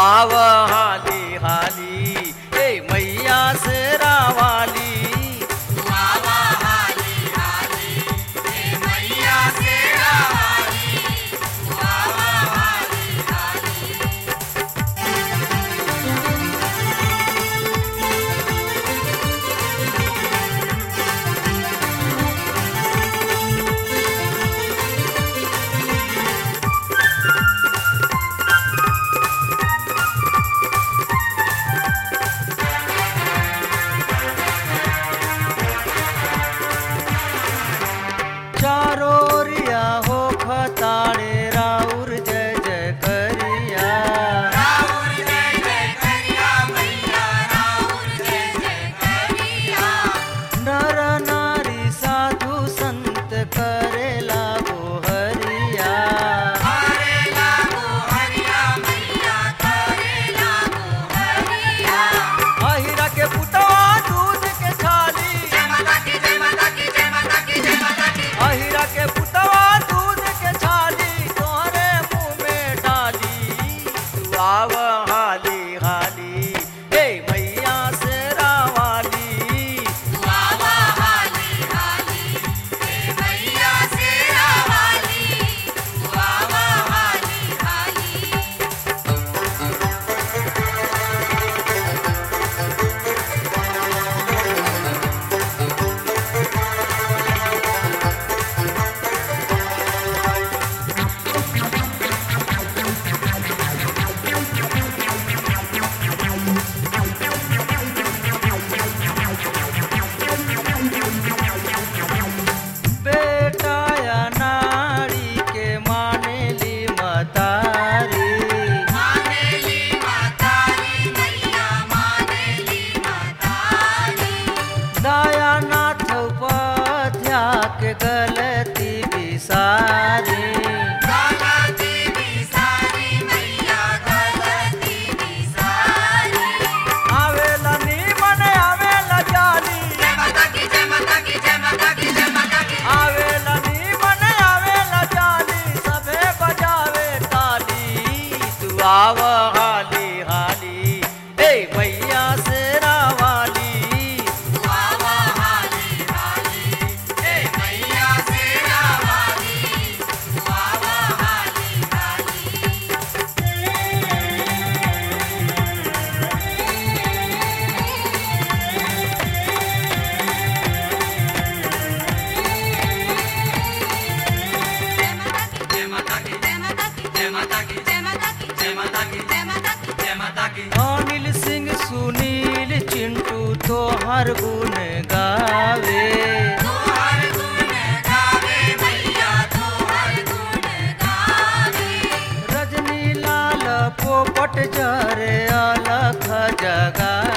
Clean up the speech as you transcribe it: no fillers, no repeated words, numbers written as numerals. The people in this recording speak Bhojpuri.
आव हाली हाली ए मैया शेरा वाली। चारोरिया हो खताड़े राउर जय जय करिया। राउर जय जय करिया मैया राउर जय जय करिया। नर नारी साधु संत करेला गोहरिया। करेला गोहरिया मैया करेला गोहरिया। अहिरा के पुतवा दूध के छाली। जय माता की जय माता की जय माता की जय माता की। अहिरा के पुतवा दूध के छाली तोहरे मुंह में डाली। तू आव हाली हाली ए मैया शेरा वाली। आवा हाली हाली हे मैया शेरा वाली। आवा हाली हाली। बेटा या नारी के मानेली मतारी। मानेली मातारी मैया मानेली मातारी। दयानाथ उपाध्या के गलती बिसारी। गलती बिसारी मैया गलती बिसारी। आवेला नीमन आवेला जाली। जय माता की जय माता की जय माता की जय माता की। आवेला नीमन आवेला जाली सबे बजावे ताली। तू आव हाली हाली ए मैया शेरा वाली। आवा हाली हाली हे मैया शेरा वाली। आवा हाली हाली। जय माता की जय माता की जय माता की जय माता की जय माता की जय माता की जय माता की। अनिल सिंह सुनील चिंटू तोहर गुण गावे। तोहर गुण गावे मैया तोहर गुण गावे। रजनी लाल पोपट जरे अलख जगा